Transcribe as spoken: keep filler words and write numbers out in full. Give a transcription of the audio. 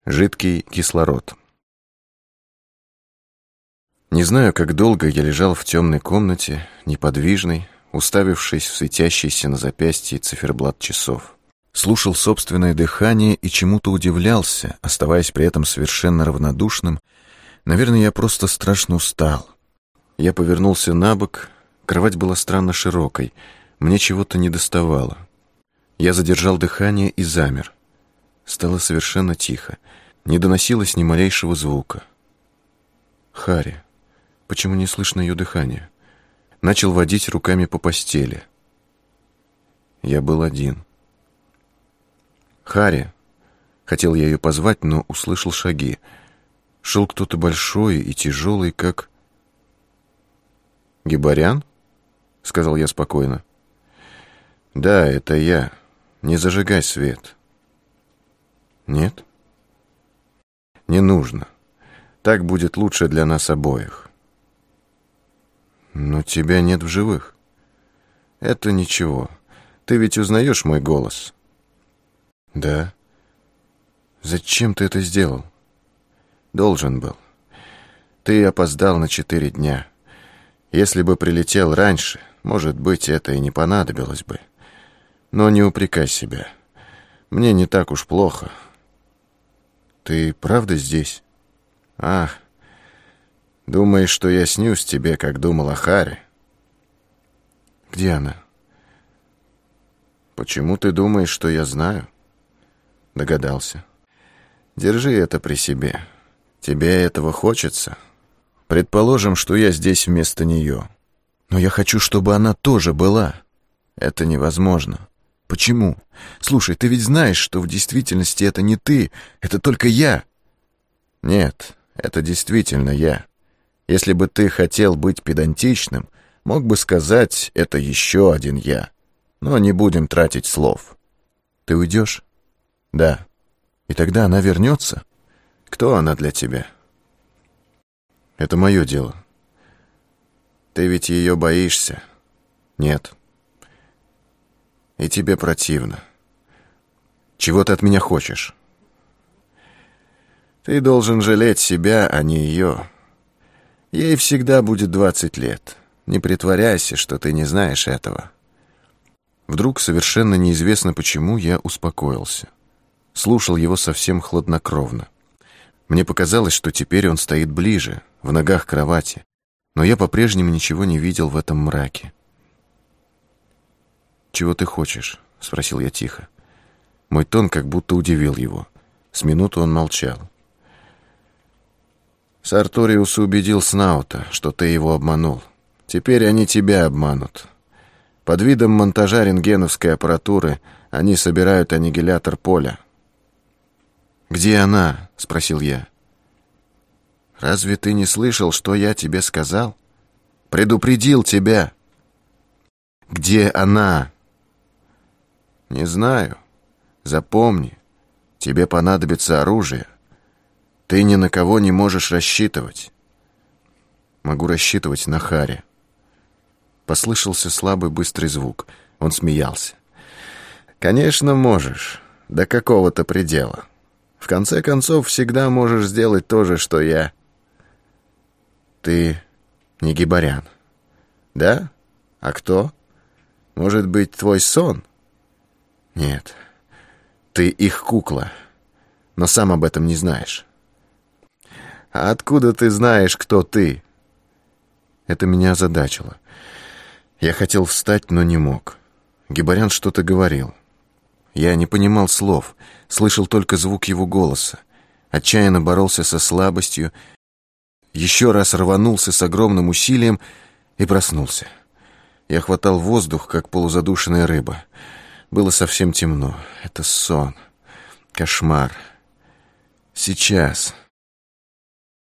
Жидкий кислород. Не знаю, как долго я лежал в темной комнате, неподвижный, уставившись в светящийся на запястье циферблат часов. Слушал собственное дыхание и чему-то удивлялся, оставаясь при этом совершенно равнодушным. Наверное, я просто страшно устал. Я повернулся на бок, кровать была странно широкой, мне чего-то недоставало. Я задержал дыхание и замер. Стало совершенно тихо, не доносилось ни малейшего звука. Харри. Почему не слышно ее дыхание? Начал водить руками по постели. Я был один. Харри. Хотел я ее позвать, но услышал шаги. Шел кто-то большой и тяжелый, как... «Гибарян?» — сказал я спокойно. «Да, это я. Не зажигай свет». «Нет?» «Не нужно. Так будет лучше для нас обоих». «Но тебя нет в живых». «Это ничего. Ты ведь узнаешь мой голос?» «Да». «Зачем ты это сделал?» «Должен был. Ты опоздал на четыре дня. Если бы прилетел раньше, может быть, это и не понадобилось бы. Но не упрекай себя. Мне не так уж плохо». «Ты правда здесь?» «Ах, думаешь, что я снюсь тебе, как думал о Харри?» «Где она?» «Почему ты думаешь, что я знаю?» «Догадался. Держи это при себе. Тебе этого хочется? Предположим, что я здесь вместо нее. Но я хочу, чтобы она тоже была. Это невозможно. Почему? Слушай, ты ведь знаешь, что в действительности это не ты, это только я». «Нет, это действительно я. Если бы ты хотел быть педантичным, мог бы сказать, это еще один я. Но не будем тратить слов». «Ты уйдешь?» «Да». «И тогда она вернется?» «Кто она для тебя?» «Это мое дело». «Ты ведь ее боишься?» «Нет». «И тебе противно. Чего ты от меня хочешь?» «Ты должен жалеть себя, а не ее. Ей всегда будет двадцать лет. Не притворяйся, что ты не знаешь этого». Вдруг, совершенно неизвестно почему, я успокоился. Слушал его совсем хладнокровно. Мне показалось, что теперь он стоит ближе, в ногах кровати, но я по-прежнему ничего не видел в этом мраке. «Чего ты хочешь?» — спросил я тихо. Мой тон как будто удивил его. С минуту он молчал. «Сарториус убедил Снаута, что ты его обманул. Теперь они тебя обманут. Под видом монтажа рентгеновской аппаратуры они собирают аннигилятор поля». «Где она?» — спросил я. «Разве ты не слышал, что я тебе сказал? Предупредил тебя». «Где она?» «Не знаю. Запомни, тебе понадобится оружие. Ты ни на кого не можешь рассчитывать». «Могу рассчитывать на Харри». Послышался слабый быстрый звук. Он смеялся. «Конечно, можешь. До какого-то предела. В конце концов, всегда можешь сделать то же, что я». «Ты не Гибарян?» «Да? А кто? Может быть, твой сон?» «Нет, ты их кукла, но сам об этом не знаешь». «А откуда ты знаешь, кто ты?» Это меня озадачило. Я хотел встать, но не мог. Гибарян что-то говорил. Я не понимал слов, слышал только звук его голоса. Отчаянно боролся со слабостью, еще раз рванулся с огромным усилием и проснулся. Я хватал воздух, как полузадушенная рыба. Было совсем темно. Это сон. Кошмар. Сейчас.